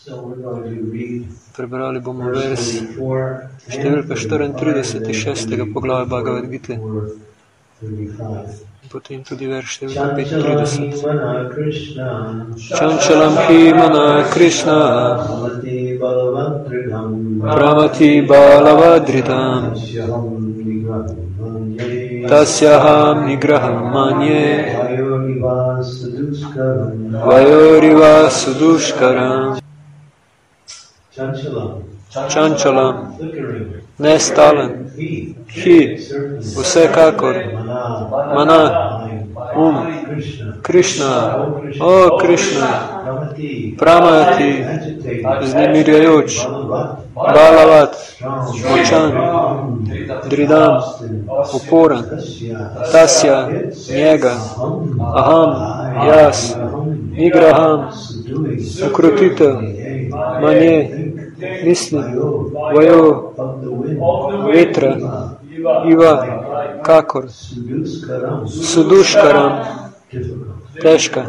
Prebrali bomo vers številka 34. 6. poglavja Bhagavad Gite. Potem tudi vers številka 35. Čančalam hi mana Krishna Pramati balavadridam Tasyaham nigraham manye Vayoriva sudushkaram Čančalam, nestalen, hi, vsekakor, mana, Krishna, o Krishna, Pramati, vznemirjajoč, Balavat, močan, Dridam, uporan, Tasya, njega, Aham, jaz, Nigraham, ukrotitev, manje, mislim, vajo, vetra, iva, kakor, suduškaram, težka.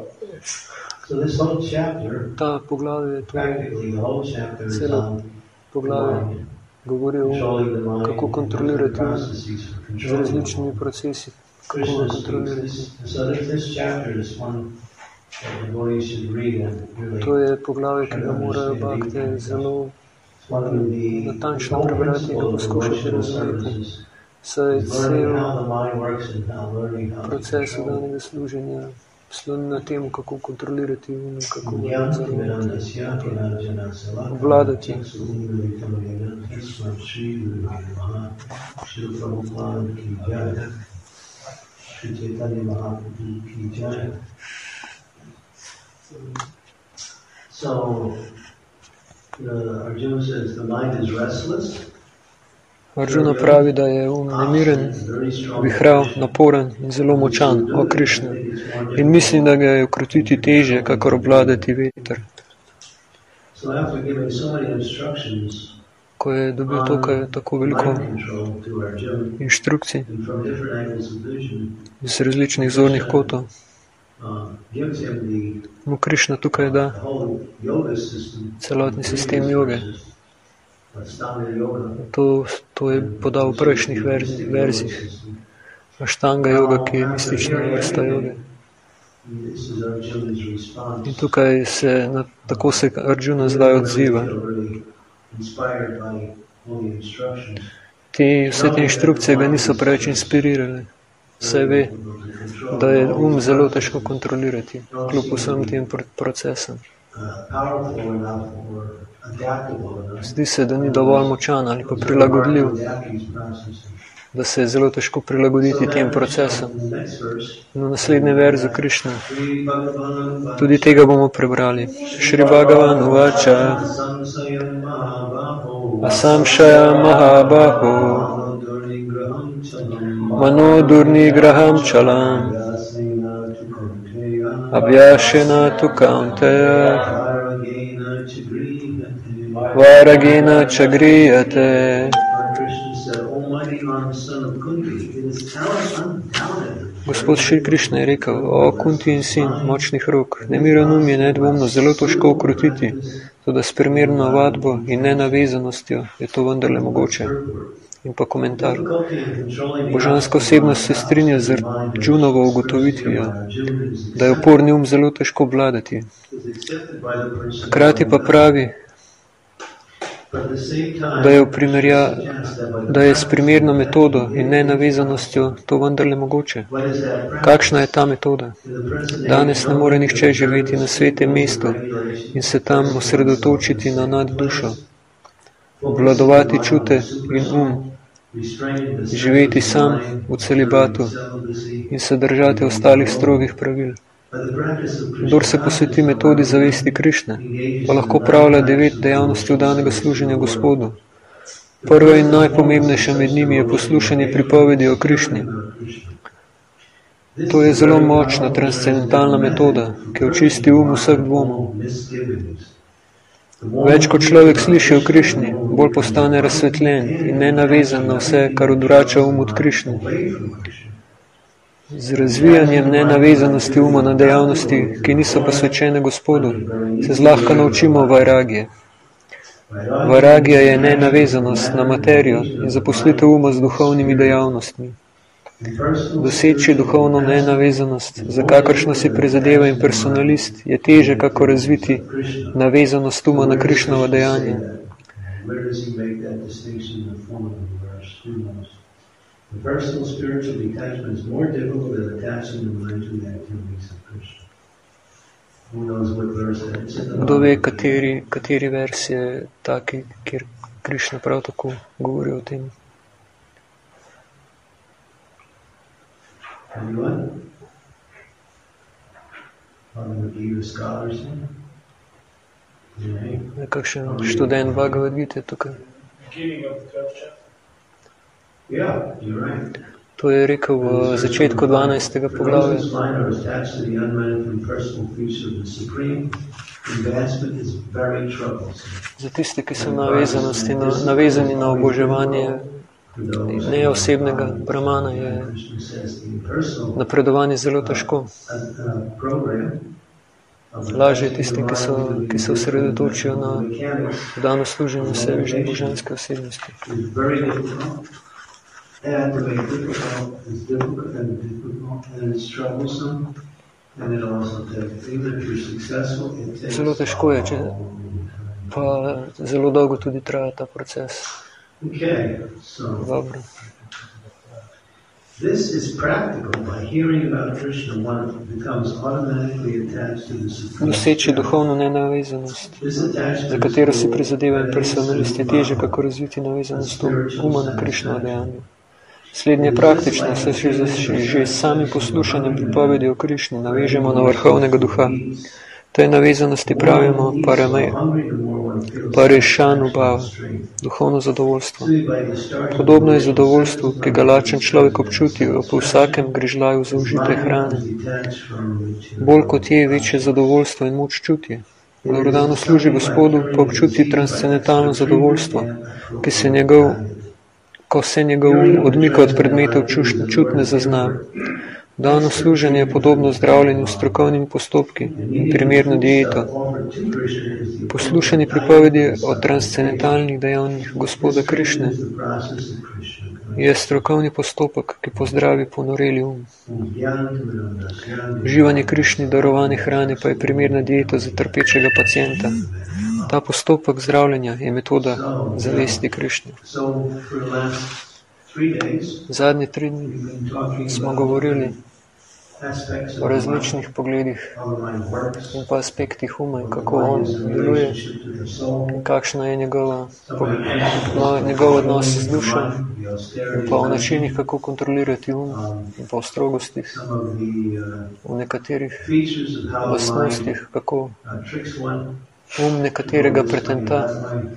Ta poglavje, celo poglavje govori o kako kontrolirati z različnimi procesi, kako ga kontrolirati. To je poglavje, ki ga morajo bhakte zelo natančno prebrati in ga poskušati razumeti. Saj cel proces vdanega služenja sloni na tem, kako kontrolirati in kako ga nadzoriti, obvladati. Arjuna pravi, da je nemiren, vihrav, naporen in zelo močan, o Krišna. In mislim, da ga je ukrotiti težje, kakor obvladati veter. Ko je dobil tukaj tako veliko inštrukcij iz različnih zornih kotov, mu Krišna tukaj da celotni sistem joge. To je podal v prejšnjih verzih. Aštanga joga, ki je mistična vrsta joge. In tukaj tako se Arjuna zdaj odziva. Vse te inštrukcije ga niso preveč inspirirale. Saj ve, da je zelo težko kontrolirati, kljub vsem tem procesom. Zdi se, da ni dovolj močan ali pa prilagodljiv, da se je zelo težko prilagoditi tem procesom. In v naslednjem verzu Krišna, tudi tega bomo prebrali. Šri Bhagavan uvača Asamšaya Mahabaho Manodurni Graham Chalam Abhyashena tu Kaunteya Varagena Chagriyate. Gospod Šri Krišna je rekel, o Kunti in sin močnih rok, nemiren je nedvomno zelo težko ukrotiti, toda s primerno vadbo in nenavezanostjo je to vendarle mogoče. In pa komentar. Božanska osebnost se strinja z Arjunovo ugotovitvijo, da je uporni zelo težko obvladati. Hkrati pa pravi, da je s primerno metodo in nenavezanostjo to vendarle mogoče. Kakšna je ta metoda? Danes ne more nihče živeti na svetem mestu in se tam osredotočiti na naddušo, obvladovati čute in živeti sam v celibatu in se držati ostalih strogih pravil. Kdor se posveti metodi zavesti Krišne, pa lahko pravlja 9 dejavnosti vdanega služenja Gospodu. Prva in najpomembnejša med njimi je poslušanje pripovedi o Krišni. To je zelo močna transcendentalna metoda, ki očisti vseh dvomov. Več kot človek sliši o Krišni, bolj postane razsvetljen in nenavezan na vse, kar odvrača od Krišne. Z razvijanjem nenavezanosti uma na dejavnosti, ki niso posvečene Gospodu, se zlahka naučimo vairagije. Vairagija je nenavezanost na materijo in zaposlitev uma z duhovnimi dejavnostmi. Doseči duhovno nenavezanost, za kakršno si prizadeva impersonalist, je teže, kako razviti navezanost uma na Krišnova dejanja. Kdo ve, kateri vers je taki, kjer Krišna prav tako govori o tem? Kakšen študent Bhagavad Gite tukaj? To je rekel v začetku 12. poglavja. Za tiste, ki so navezani na oboževanje neosebnega brahmana, je napredovanje zelo težko. Lažje tisti, ki se osredotočijo na dano služenje sebi že božanske osebnosti. Zelo težko je, pa zelo dolgo tudi traja ta proces. Dobro. Doseči duhovno nenavezanost, za katero si prizadeva impersonalist, je teže, kako razviti navezanost uma na Krišnovo dejanje. Slednje praktično se že s samim poslušanjem pripovedi o Krišni navežemo na vrhovnega duha. Tej navezanosti pravimo parešanu bhava, duhovno zadovoljstvo. Podobno je zadovoljstvo, ki ga lačen človek občuti po vsakem grižljaju zaužite hrane. Bolj kot je, večje zadovoljstvo in moč čuti. Blagodano služi Gospodu, pa občuti transcendentalno zadovoljstvo, ko se njegov odmika od predmetov čutne zaznave. Dano služenje je podobno zdravljenju s strokovnimi postopki in primerno dieto. Poslušanje pripovedi o transcendentalnih dejanjih Gospoda Krišne je strokovni postopek, ki pozdravi ponoreli um. Uživanje Krišni darovane hrane pa je primerna dieta za trpečega pacienta. Ta postopek zdravljenja je metoda zavesti Krišne. Zadnje 3 dni smo govorili o različnih pogledih in pa aspektih uma in kako on deluje in kakšna je njegov odnos z dušo in pa o načinih, kako kontrolirati um in pa o strogostih, o nekaterih lastnostih, kako um nekaterega pretenta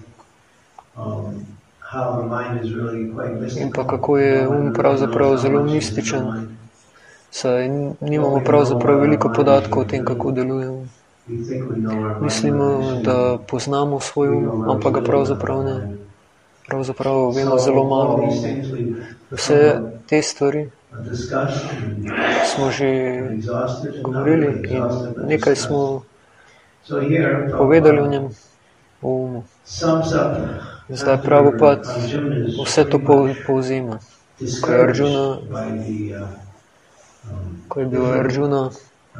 in pa kako je um pravzaprav zelo mističen, saj nimamo pravzaprav veliko podatkov o tem, kako deluje um. Mislimo, da poznamo svoj um, ampak ga pravzaprav ne. Pravzaprav vemo zelo malo. Vse te stvari smo že govorili in nekaj smo povedali o njem, o umu. Zdaj Prabhupada vse to povzema. Ko je bil Arjuna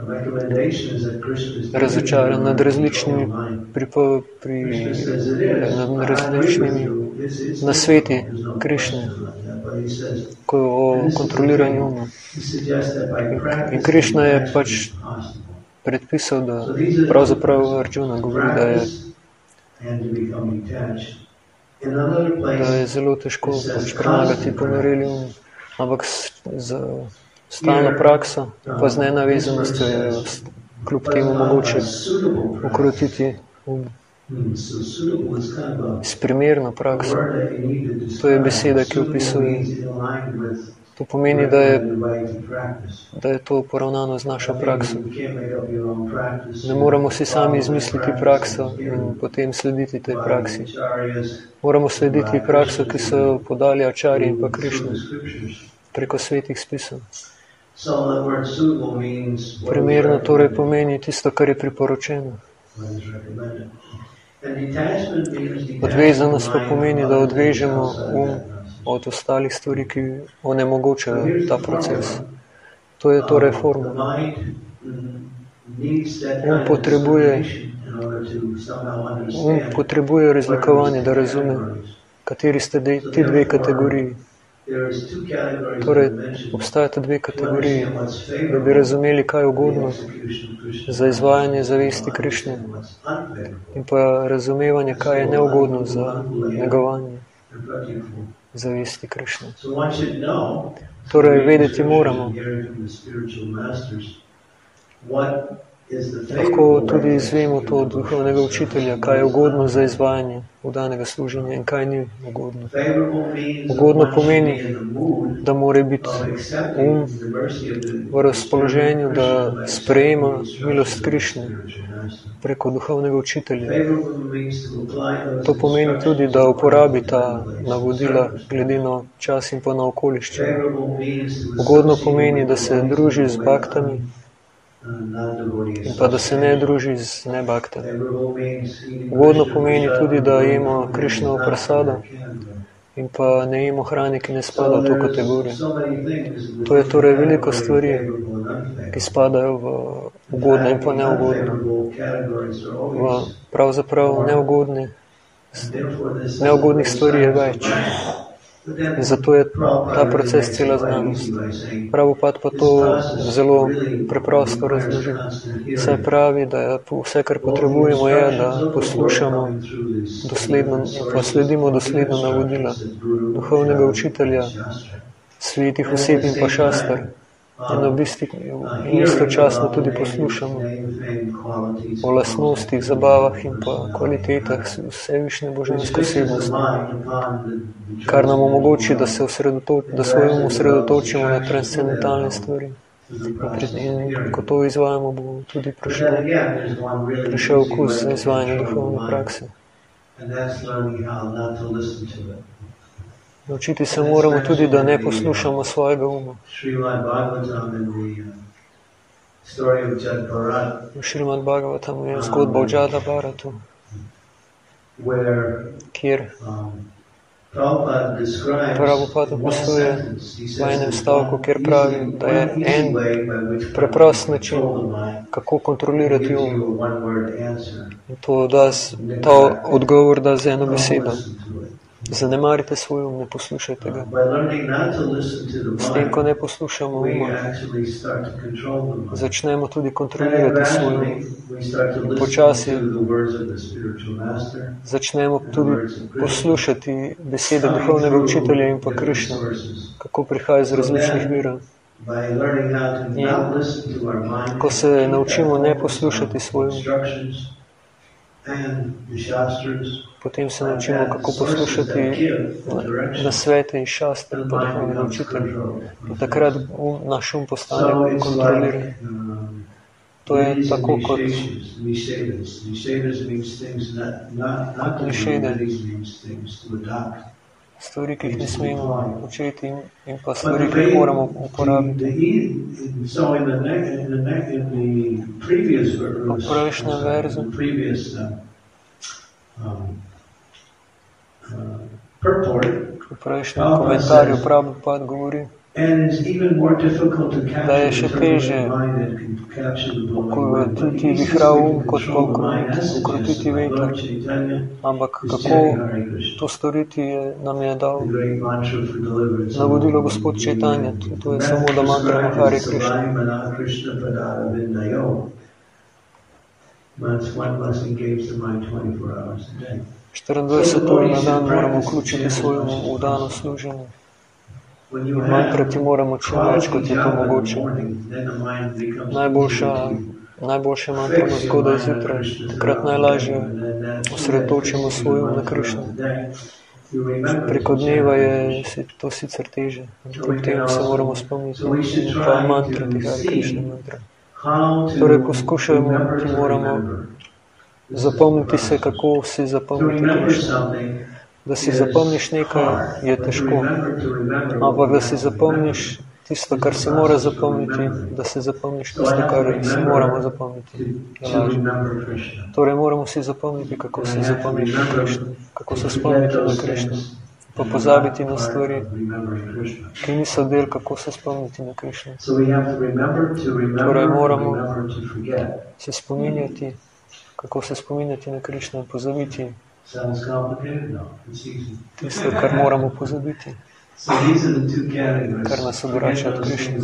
razočaran nad različnimi nasveti Krišne, o kontroliranju uma. In Krišna je pač predpisal, da pravzaprav Arjuna govori, da je zelo težko pač premagati ponoreli um, ampak z stalno prakso pa z nenavezanostjo je kljub temu mogoče ukrotiti um. S primerno prakso. To je beseda, ki opisuje. To pomeni, da je to poravnano z našo prakso. Ne moramo si sami izmisliti prakso in potem slediti tej praksi. Moramo slediti prakso, ki so podali Ačarji in pa Krišna preko svetih spisov. Primerno torej pomeni tisto, kar je priporočeno. Odvezanost pa pomeni, da odvežemo od ostalih stvari, ki onemogočajo ta proces. To je torej formula. Potrebuje razlikovanje, da razume, kateri ste ti dve kategoriji. Torej, obstajata dve kategoriji, da bi razumeli, kaj je ugodno za izvajanje zavesti Krišne in pa razumevanje, kaj je neugodno za negovanje zavesti Krišne. Torej, vedeti moramo. Lahko tudi izvemo to od duhovnega učitelja, kaj je ugodno za izvajanje vdanega služenja in kaj ni ugodno. Ugodno pomeni, da mora biti v razpoloženju, da sprejema milost Krišne preko duhovnega učitelja. To pomeni tudi, da uporabi ta navodila glede na čas in pa na okoliščine. Ugodno pomeni, da se druži z baktami in pa da se ne druži z nebaktami. Ugodno pomeni tudi, da jemo Krišnovo prasado in pa ne jemo hrane, ki ne spada v to kategorijo. To je torej veliko stvari, ki spadajo v ugodne in pa neugodne. Pravzaprav neugodnih stvari je več. In zato je ta proces cela znanost. Prabhupada pa to zelo preprosto razloži. Saj pravi, da vse, kar potrebujemo, je, da poslušamo dosledno in pa sledimo dosledno navodila duhovnega učitelja, svetih oseb in pa šastar. In istočasno tudi poslušamo o lastnostih, zabavah in pa kvalitetah vse višne božanske osebnosti, kar nam omogoči, da se osredotočimo na transcendentalne stvari. In ko to izvajamo, bo tudi prišel okus za izvajanje duhovne prakse. Naučiti se moramo tudi, da ne poslušamo svojega uma. V Šrimad Bhagavatamu je zgodba o Džada Bharatu, kjer Prabhupada opisuje v enem stavku, kjer pravi, da je en preprost način, kako kontrolirati um. In ta odgovor da z eno besedo. Zanemarite svoj um, ne poslušajte ga. S tem, ko ne poslušamo uma, začnemo tudi kontrolirati svoj um. In počasi začnemo tudi poslušati besede duhovnega učitelja in pa Krišne, kako prihaja iz različnih virov. In ko se naučimo ne poslušati svoj um, potem se naučimo, kako poslušati nasvete iz šastra in pa duhovnega učitelja. In takrat naš um postane kontroliran. To je tako kot nišede. Stvari, ki jih ne smemo učiti in pa stvari, ki jih moramo uporabiti. V prejšnjem verzu v prejšnjem komentarju Prabhupada govori, da je še teže ukrotiti vihrav um, kot pa ukrotiti veter. Ampak kako to storiti, nam je dal navodilo Gospod Čaitanja. To je samo da mantra Hare Krishna. – 24 ur na dan moramo vključiti svojo vdano služenje. Mantrati moramo čim več, kot je to mogoče. Najboljše mantramo zgodaj zjutraj, takrat najlažje osredotočimo svoj um na Krišno. Preko dneva je to sicer teže, kljub temu se moramo spomniti pa mantrati Hare Krišna mantra. Torej poskušajmo, ki moramo zapomniti se, kako si zapomniti Krišno. Da si zapomniš nekaj, je težko. Ampak da si zapomniš tisto, kar si mora zapomniti, da se zapomniš tisto, kar si moramo zapomniti. Torej moramo si zapomniti, kako se zapomniti na Krišno, kako se spomniti na Krišno, pa pozabiti na stvari, ki niso del, kako se spomniti na Krišno. Torej moramo se spominjati, kako se spominjati na Krišno in pozabiti tisto, kar moramo pozabiti, kar nas odvrača od Krišne.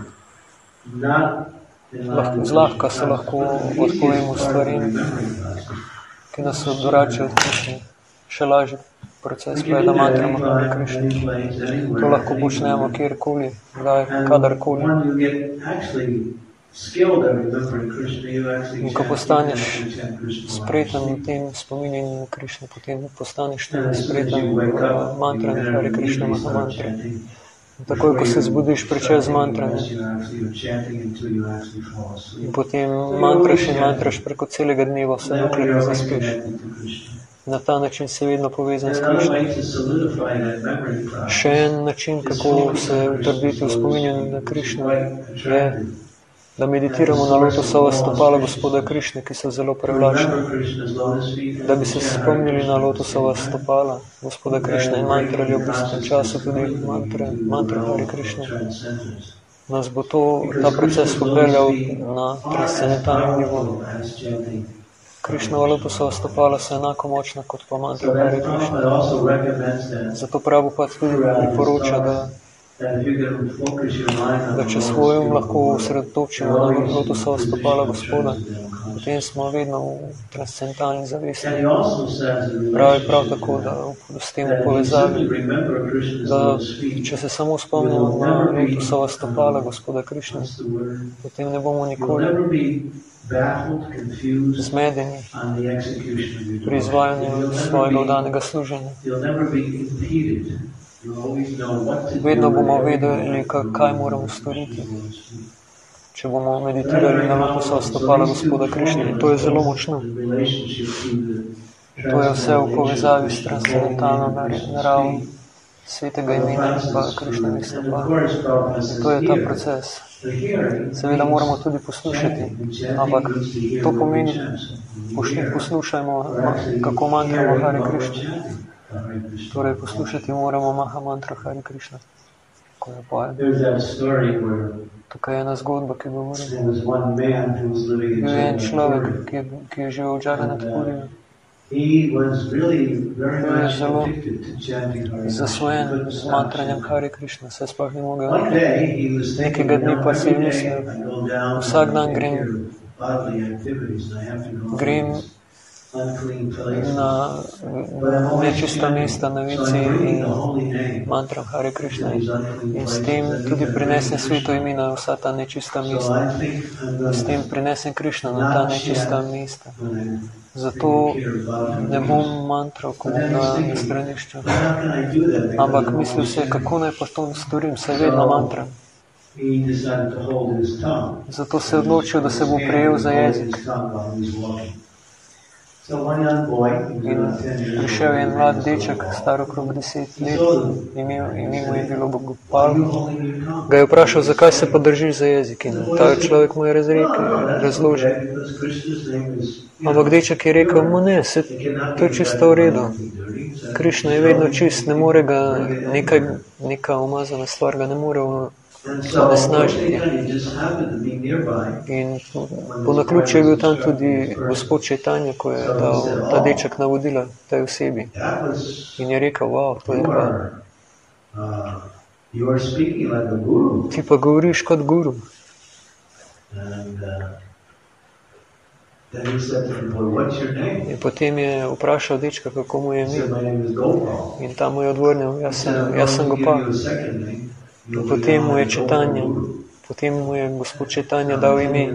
Zlahka se lahko odpovemo stvarim, ki nas odvračajo od Krišne. Še lažji proces pa je, da mantramo Hare Krišna. To lahko počnemo kjerkoli, kadarkoli. In ko postaneš spreten v tem spominjanju na Krišno, potem postaneš tudi spreten v mantranju Hare Krišna Mahamantra. In takoj, ko se zbudiš, pričeš z mantrami. In potem mantraš preko celega dneva, vse dokler ne zaspiš. Na ta način se vedno povezan s Krišno. Še en način, kako se utrditi v spominjanju na Krišno, je, da meditiramo na lotosova stopala Gospoda Krišne, ki so zelo privlačna. Da bi se spomnili na lotosova stopala Gospoda Krišne in mantrali v istem času tudi mantra Hare Krišne. Nas bo ta proces popeljal na transcendentalnem nivoju. Krišnova lotosova stopala so enako močna kot pa mantra Hare Krišna. Zato Prabhupada tudi priporoča, da če svoj lahko osredotočimo na lotosova stopala Gospoda, potem smo vedno v transcendentalni zavesti. Pravi prav tako, da s tem v povezavi, da če se samo spomnimo na lotosova stopala Gospoda Krišna, potem ne bomo nikoli zmedeni pri izvajanju svojega vdanega služenja. Vedno bomo vedeli, kaj moramo storiti, če bomo meditirali na lotosova stopala Gospoda Krišne. In to je zelo močno. To je vse v povezavi s transcendentalno naravo svetega imena in pa Krišnovih stopal. In to je ta proces. Seveda moramo tudi poslušati, ampak to pomeni, poslušajmo, kako mantramo Hare Krišna. Torej, poslušati moramo Mahamantra Hare Krišna, ko jo pojem. Tukaj je ena zgodba, ki govori. Bil je en človek, ki je živel v Jagannath Puriju. Bil je zelo zasvojen z mantranjem Hare Krišna, se sploh ni mogel. Nekega dni pa si je mislil, vsak dan grem na nečista mesta na vici in mantram Hare Krišna. In s tem tudi prinesem sveto imena vsa ta nečista mesta. S tem prinesem Krišna na ta nečista mesta. Zato ne bom mantral na stranišču. Ampak mislil se, kako naj pa to storim, se vedno mantram. Zato se je odločil, da se bo prijel za jezik. In prišel je en mlad deček, star okrog 10 let, ime mu je bilo Gopal. Ga je vprašal, zakaj se pa držiš za jezik. In ta človek mu je razložil. Ampak deček je rekel, ne, to je čisto v redu. Krišna je vedno čist, ne more ga neka umazana stvar, ga ne more onesnažiti. In po naključju je bil tam tudi gospod Čajtanja, ko je dal ta deček navodila tej osebi. In je rekel, wow, to je pa. Ti pa govoriš kot guru. In potem je vprašal dečka, kako mu je ime. In tam mu je odvrnil, jaz sem Gopal. In potem mu je Čajtanja, potem mu je gospod Čajtanja dal ime,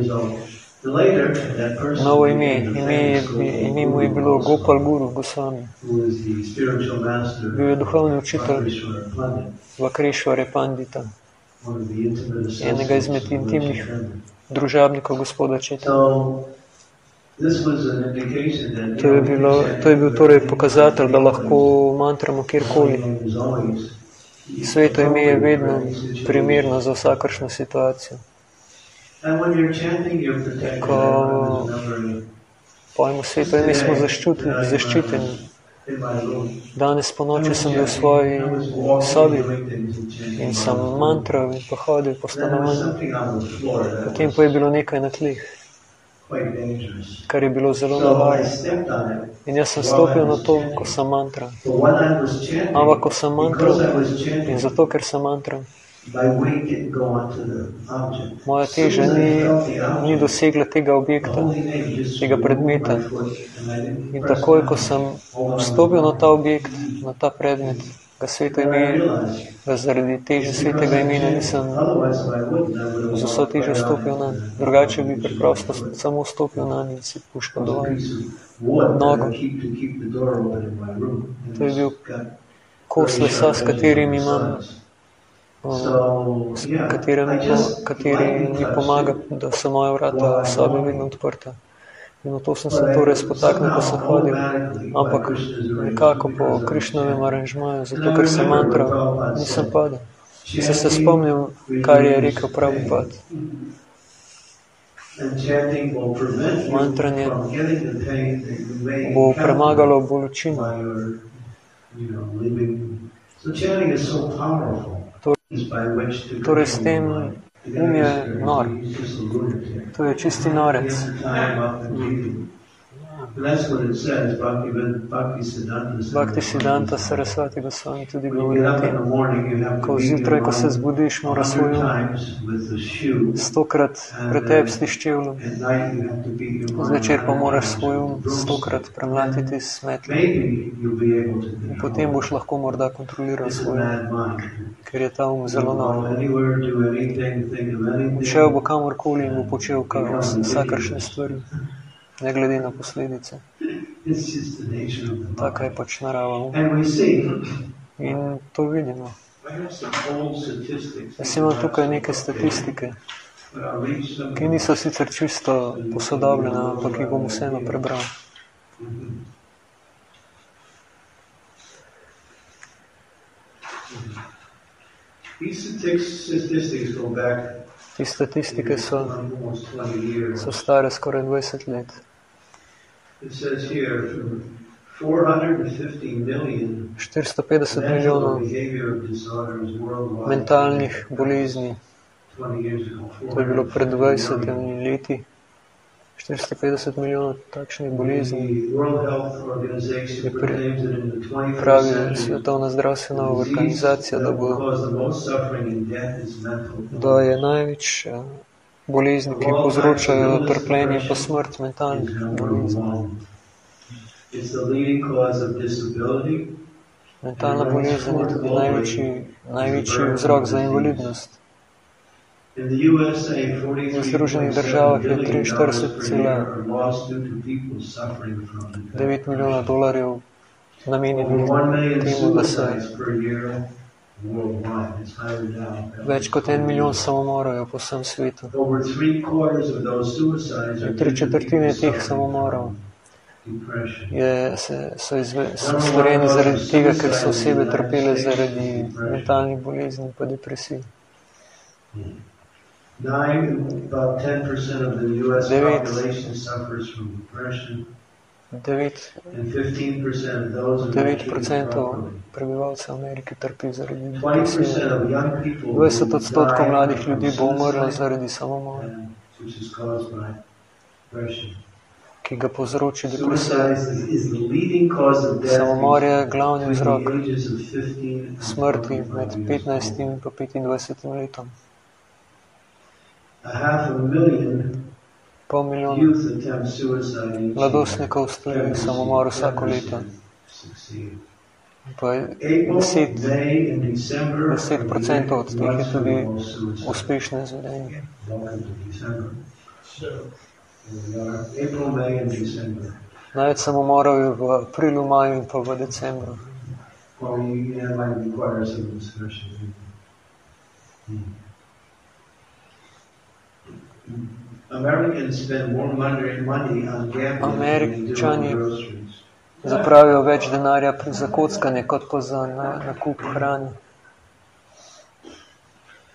novo ime. Ime mu je bilo Gopal Guru Gosvami. Bil je duhovni učitelj Vakrešvare Pandita, enega izmed intimnih družabnikov gospoda Čajtanja. To je bil torej pokazatelj, da lahko mantramo kjerkoli. Sveto ime je vedno primerno za vsakršno situacijo. Ko pojmo sveto ime, smo zaščiteni. Danes po noči sem bil v svoji sobi in sem mantral in pa hodil po stanovanju. Potem pa je bilo nekaj na tleh, kar je bilo zelo nevarno. In jaz sem stopil na to, ko sem mantral. Ampak ko sem mantral in zato, ker sem mantral, moja teža ni dosegla tega objekta, tega predmeta. In takoj, ko sem vstopil na ta objekt, na ta predmet, ga sveto ime, ga zaradi teže svetega imena nisem z vso težo vstopil na. Drugače bi preprosto samo vstopil na in si poškodoval nogo. To je bil kos lesa, s katerim imam, kateri mi pomaga, da so moja vrata v sobi vedno odprta. In v to sem se torej spotaknil, ko sem hodil. Ampak nekako po Krišnovem aranžmaju, zato ker sem mantral, nisem padel. Se spomnim, kar je rekel Prabhupada. Mantranje bo premagalo bolečino. Torej s tem je nor. To je čisti norec. Bhaktisiddhanta Sarasvati Goswami tudi govori o tem, ko zjutraj, ko se zbudiš, mora svoj 100-krat pretepsti s čevljem, zvečer pa moraš svoj 100-krat premlatiti s metlom. In potem boš lahko morda kontroliral svoj ker je ta zelo nor. Šel bo kamorkoli in bo počel vsakršne stvari, ne glede na posledice. Taka je pač narava. In to vidimo. Jaz imam tukaj neke statistike, ki niso sicer čisto posodobljene, ampak jih bom vseeno prebral. Te statistike so stare skoraj 20 let. 450 milijonov mentalnih bolezni. To je bilo pred 20 leti. 450 milijonov takšnih bolezni. Pravi Svetovna zdravstvena organizacija, da je največ bolezni, ki povzročajo trpljenje pa smrt, mentalnih bolezni. Mentalna bolezen je tudi največji vzrok za invalidnost. V Združenih državah je 43,9 milijona dolarjev namenjenih temu, da se več kot 1 milijon samomorov po vsem svetu. 3/4 teh samomorov so storjeni zaradi tega, ker so osebe trpele zaradi mentalnih bolezni pa depresij. 9% prebivalcev Amerike trpi zaradi depresije. 20% mladih ljudi bo umrlo zaradi samomora, ki ga povzroči depresija. Samomor je glavni vzrok smrti med 15 in 25 letom. 500 milijonov mladostnikov stori samomor vsako leto. Pa 10% od teh je tudi uspešno izvedenih. Največ samomorov je v aprilu, maju in pa v decembru. Američani zapravijo več denarja za kockanje, kot pa za nakup hrane.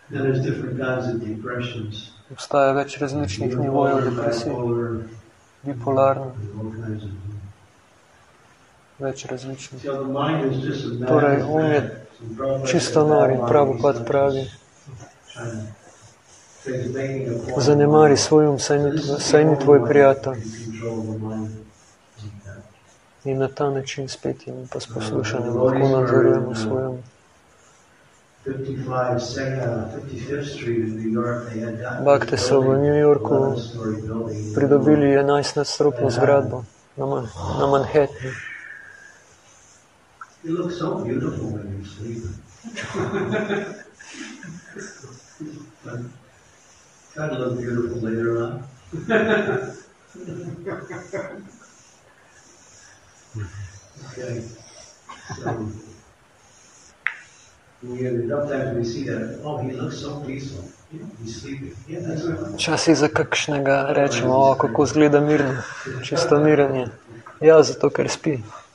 Obstaja več različnih nivojev depresij, bipolarno, več različnih. Torej, je čisto nor in Prabhupada pravi, zanemari svoj saj ni tvoj prijatelj. In na ta način spet in pa s poslušanjem lahko nadzorujemo svoj 55th Street in New York, Bhakti so v New Yorku pridobili 11-nadstropno zgradbo na Manhattanu. You look so beautiful when you sleep. Try to look beautiful later on. Okay. So, sometimes we see that, oh, he looks so peaceful. He's sleeping. Yeah, that's right. Včasih za kakšnega rečemo, kako izgleda mirno, čisto miren je. Ja, zato ker spi.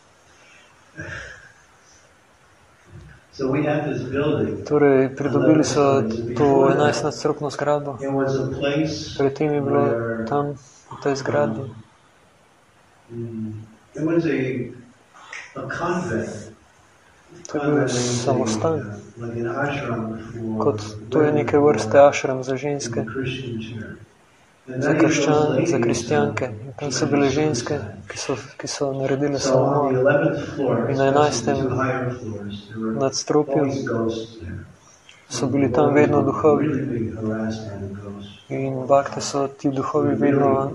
Torej, pridobili so to 11-nadstropno zgradbo. Predtem je bilo tam, v tej zgradbi. To je bil samostan. To je neke vrste ašram za ženske, za kristjanke. In tam so bile ženske, ki so naredile samomor. In na 11. nadstropju so bili tam vedno duhovi. In Bhakti so ti duhovi vedno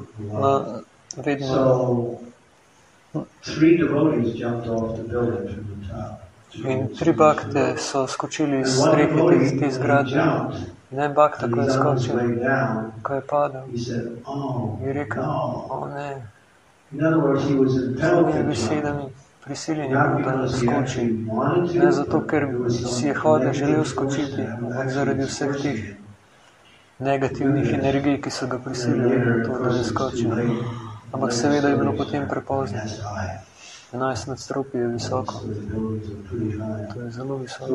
in 3 Bhakte so skočili iz strehe te zgradbe. In en Bhakta, ko je skočil, ko je padel, je rekel, o ne. Z drugimi besedami, prisiljen je bil, da skoči. Ne zato, ker si je hotel želel skočiti, ampak zaradi vseh teh negativnih energij, ki so ga prisilili v to, da je skočil. Ampak seveda je bilo potem prepozno. 11 nadstropij je visoko. To je zelo visoko.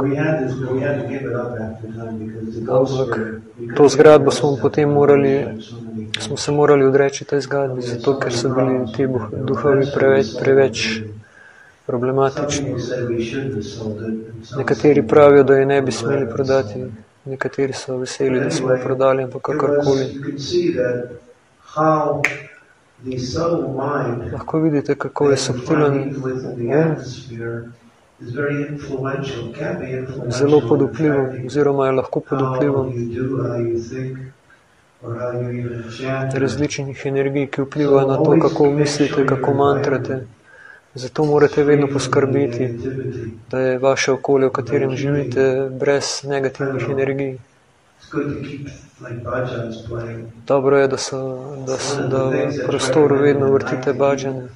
Ampak to zgradbo smo se morali odreči tej zgradbi, zato ker so bili ti duhovi preveč problematični. Nekateri pravijo, da je ne bi smeli prodati, nekateri so veseli, da smo prodali, ampak kakorkoli. Lahko vidite, kako je subtilen zelo podupljiv, oziroma je lahko podupljiv različnih energij, ki vplivajo na to, kako mislite, kako mantrate. Zato morate vedno poskrbeti, da je vaše okolje, v katerem živite, brez negativnih energij. Dobro je, da v prostoru vedno vrtite bhajane.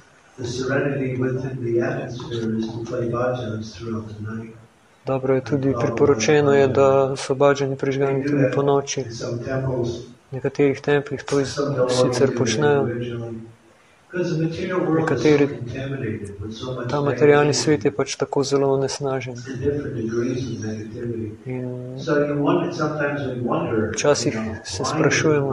Dobro je tudi, priporočeno je, da so bhajani prižgani tudi po noči. V nekaterih templih to sicer počnejo. Nekateri, ta materialni svet je pač tako zelo onesnažen. In včasih se sprašujemo,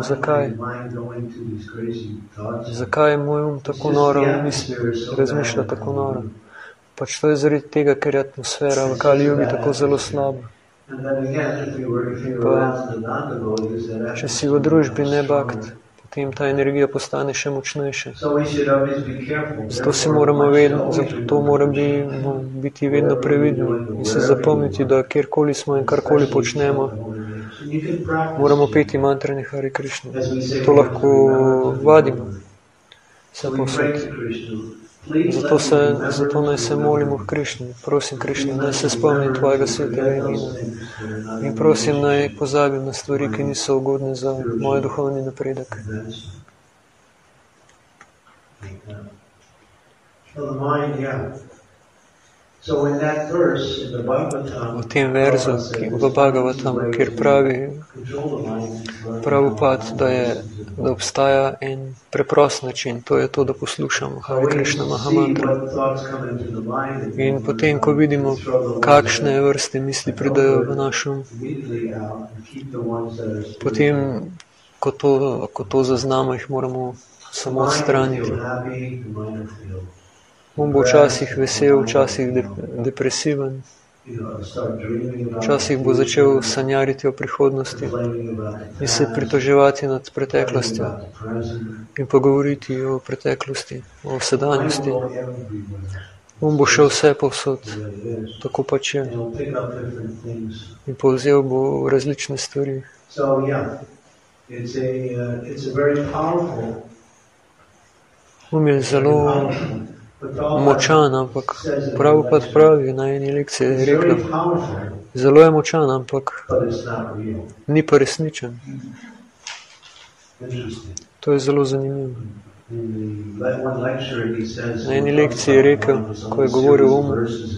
zakaj je moj tako noro misli, razmišlja tako noro. Pač to je zaradi tega, ker je atmosfera v Kali Jugi tako zelo slaba. Pa, če si v družbi ne Bhakt, potem ta energija postane še močnejša. Zato moramo biti vedno previdni in se zapomniti, da kjerkoli smo in karkoli počnemo, moramo peti mantranje Hare Krishna. To lahko vadimo. Vse povsod. Zato naj se molimo v Krišni. Prosim Krišna, naj se spomnim tvojega svetega imena. In prosim, naj pozabim na stvari, ki niso ugodne za moj duhovni napredek. V tem verzu v Bhagavatamu, kjer pravi Prabhupada, da obstaja en preprost način, to je to, da poslušamo Hare Krishna Mahamantro. In potem, ko vidimo, kakšne vrste misli pridajo v našo, potem, ko to zaznamo, jih moramo samo odstraniti. On bo včasih vesel, včasih depresiven, včasih bo začel sanjariti o prihodnosti in se pritoževati nad preteklostjo in pa govoriti o preteklosti, o sedanjosti. On bo šel vse povsod, tako pač je. In povzel bo različne stvari. Je zelo močan, ampak Prabhupada pravi na eni lekciji, je rekel, zelo je močan, ampak ni pa resničen. To je zelo zanimivo. Na eni lekciji je rekel, ko je govoril o umu,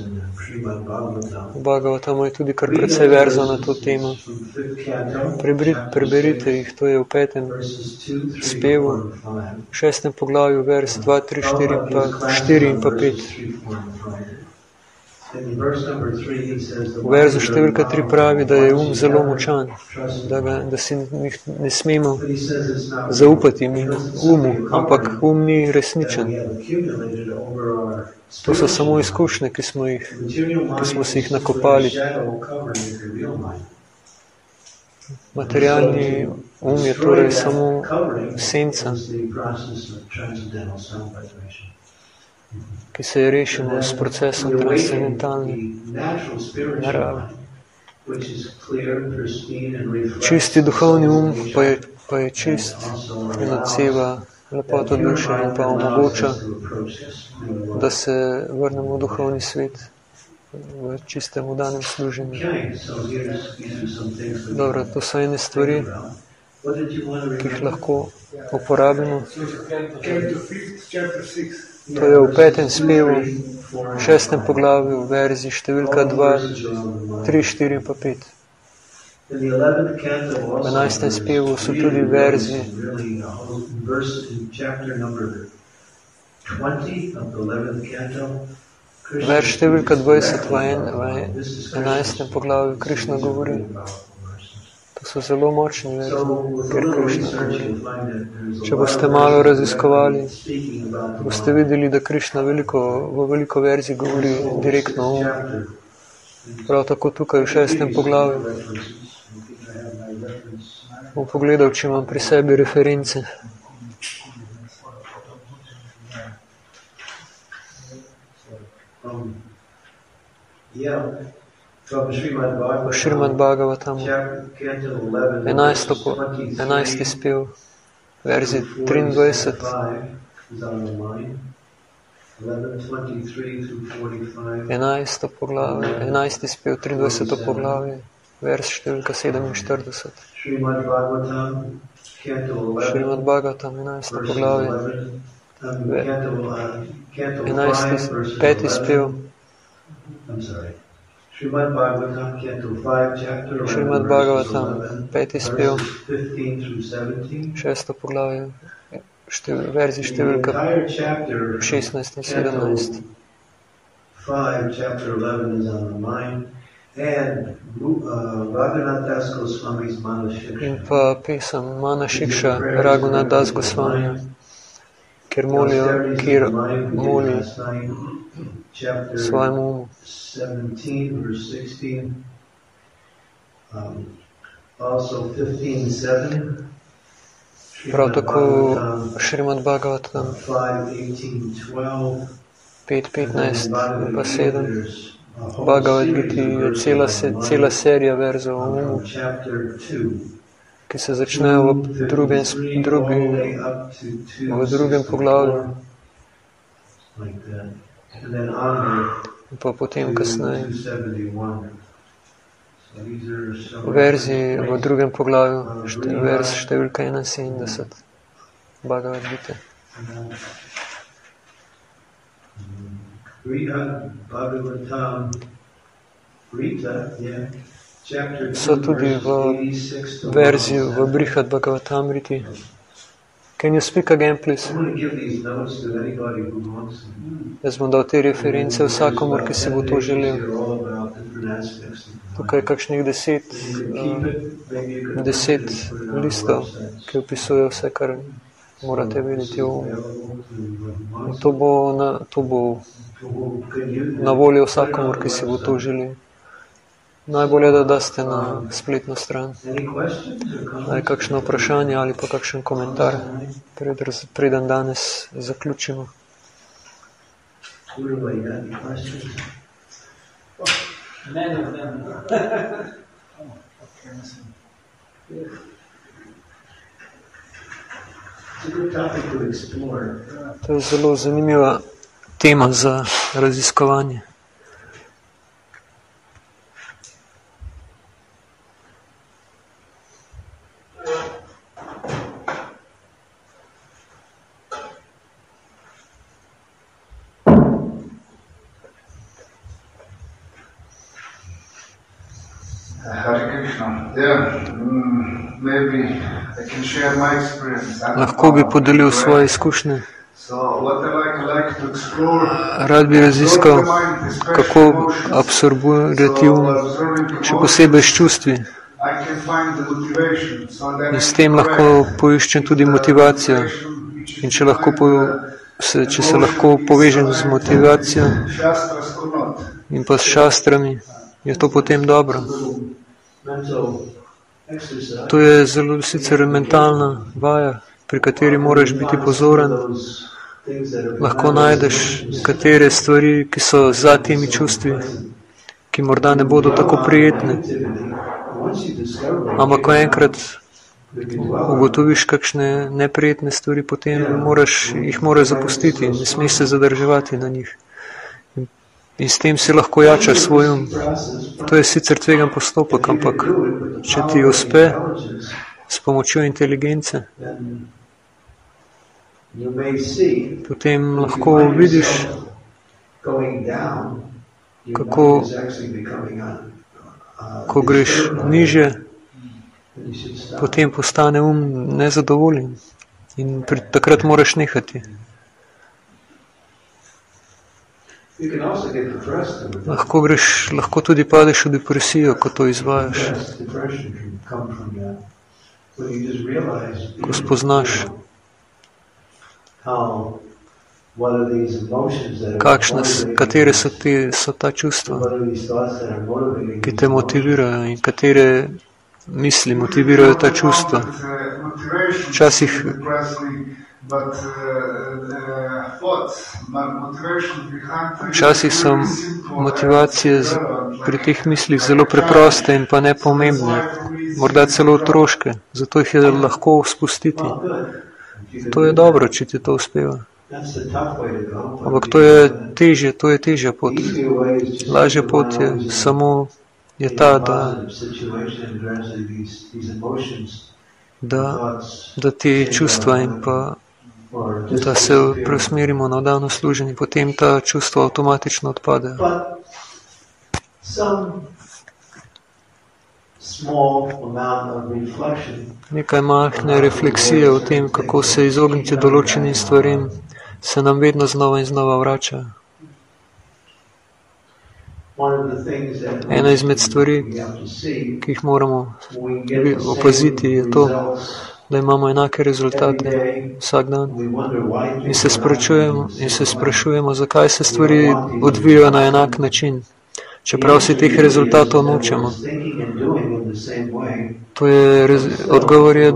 v Bhagavatamu je tudi kar precej verzov na to temo. Preberite jih, to je v 5. spevu, v 6. poglavju, vers 2, 3, 4 in pa 5. V verzu številka 3 pravi, da je zelo močan, da si ne smemo zaupati umu, ampak ni resničen. To so samo izkušnje, ki smo si jih nakopali. Materialni je torej samo senca, ki se je rešimo s procesom transcendentalne narave. Čisti duhovni pa je čist in odseva lepoto duše in pa omogoča, da se vrnemo v duhovni svet v čistem vdanem služenju. Dobro, to so ene stvari, ki jih lahko uporabimo. To je v 5. spevu, v 6. poglavju, v verzi številka 2, 3, 4 in pa 5. V 11. spevu so tudi verzi verš številka 20 v 11. poglavju Krišna govori. To so zelo močni verzi, ker Krišna govori. Če boste malo raziskovali, boste videli, da Krišna v veliko verzi govori direktno o umu. Prav tako tukaj v 6. poglavju. Bom pogledal, če imam pri sebi reference. V Šrimad Bhagavatamu, 11. spev, verzi 23, 11. spev, 23. poglavje, vers številka 47. Šrimad Bhagavatam, 11. poglavje, 5. spev, Šrimad Bhagavatam, 5. spev, 6. poglavje, verzi številka 16 in 17. In pa pesem Mana Šikša Raghunath Das Gosvamija, kjer moli svojemu umu. Prav tako Šrimad Bhagavatam 5.15 in pa 7. Bhagavad Gita je cela serija verzov o umu, ki se začnejo v drugem poglavju in pa potem kasneje. Verzi v drugem poglavju, verz številka 71, Bhagavad Gita. So tudi v verziji v Brihad Bhagavatamriti. Can you speak again, please? Jaz bom dal te reference vsakomur, ki si bo to želel. Tukaj je kakšnih 10 listov, ki opisujejo vse, kar morate vedeti o umu. To bo na voljo vsakomur, ki si bo to želel. Najbolje, da daste na spletno stran. Je kakšno vprašanje ali pa kakšen komentar, preden danes zaključimo. To je zelo zanimiva tema za raziskovanje. Lahko bi podelil svoje izkušnje. Rad bi raziskal, kako absorbirati še posebej s čustvi. In s tem lahko poiščem tudi motivacijo. In če se lahko povežem z motivacijo in pa s šastrami, je to potem dobro. To je zelo sicer mentalna vaja, pri kateri moraš biti pozoren. Lahko najdeš nekatere stvari, ki so za temi čustvi, ki morda ne bodo tako prijetne. Ampak ko enkrat ugotoviš kakšne neprijetne stvari, potem jih moraš zapustiti, ne smeš se zadrževati na njih. In s tem si lahko jačaš svoj um. To je sicer tvegan postopek, ampak če ti uspe s pomočjo inteligence, potem lahko vidiš, kako ko greš niže, potem postane um nezadovoljen in takrat moraš nehati. Lahko tudi padeš v depresijo, ko to izvajaš. Ko spoznaš, katere so ta čustva, ki te motivirajo in katere misli motivirajo ta čustva. Včasih so motivacije pri teh mislih zelo preproste in pa nepomembne, morda celo otroške, zato jih je lahko spustiti. To je dobro, če ti to uspeva. Ampak to je težja pot. Lažja pot je ta, da te čustva in pa da se preusmerimo na davno služenje, potem ta čustva avtomatično odpadejo. Nekaj majhne refleksije o tem, kako se izogniti določenim stvarem, se nam vedno znova in znova vrača. Ena izmed stvari, ki jih moramo opaziti, je to, da imamo enake rezultate vsak dan. In se sprašujemo, zakaj se stvari odvijajo na enak način, čeprav si teh rezultatov nočemo. Odgovor je,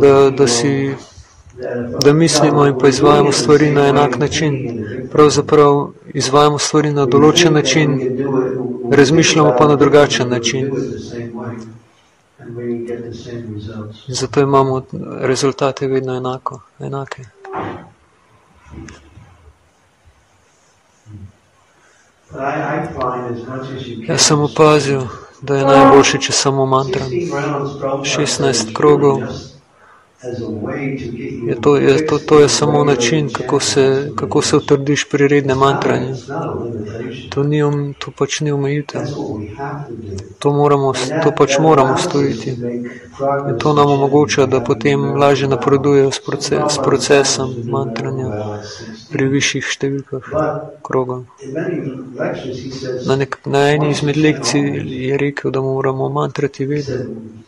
da mislimo in pa izvajamo stvari na enak način. Pravzaprav izvajamo stvari na določen način, razmišljamo pa na drugačen način. In zato imamo rezultate vedno enake. Jaz sem opazil, da je najboljše, če samo mantram. 16 krogov, To je samo način, kako se utrdiš pri rednem mantranju. To pač ni omejitev. To pač moramo storiti. In to nam omogoča, da potem lažje napredujejo s procesom mantranja pri višjih številkah krogov. Na eni izmed lekcij je rekel, da moramo mantrati vedno.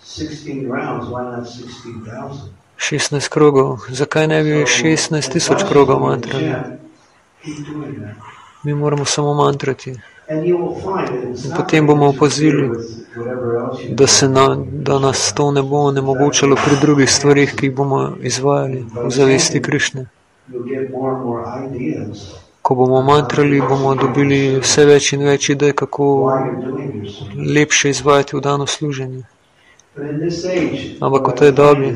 16 krogov. Zakaj ne bi 16,000 krogov mantrali? Mi moramo samo mantrati. In potem bomo opazili, da nas to ne bo onemogočalo pri drugih stvarih, ki jih bomo izvajali v zavesti Krišne. Ko bomo mantrali, bomo dobili vse več in več idej, kako lepše izvajati v dano služenje. Ampak v tej dobi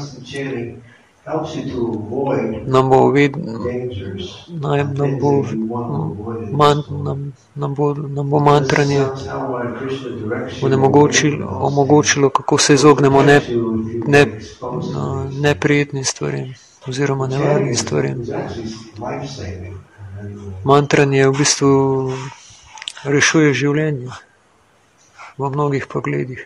nam bo mantranje omogočilo, kako se izognemo neprijetnim stvarem oziroma nevarnim stvarem. Mantranje v bistvu rešuje življenje v mnogih pogledih.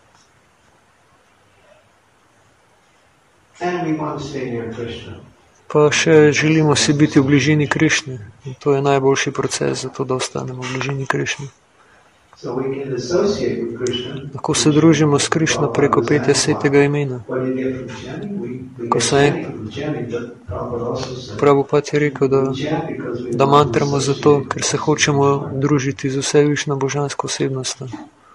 Pa še želimo si biti v bližini Krišne. In to je najboljši proces za to, da ostanemo v bližini Krišne. Lahko se družimo s Krišno preko petja svetega imena. Prabhupada je rekel, da mantramo zato, ker se hočemo družiti z vse višjo božansko osebnostjo.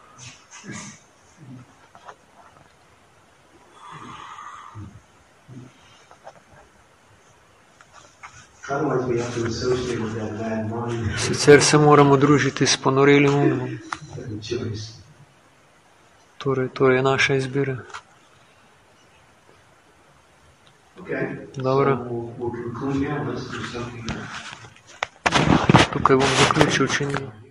Sicer se moramo družiti s ponorelim umom. Torej, to je naša izbira. Dobro. Tukaj bom zaključil učenje.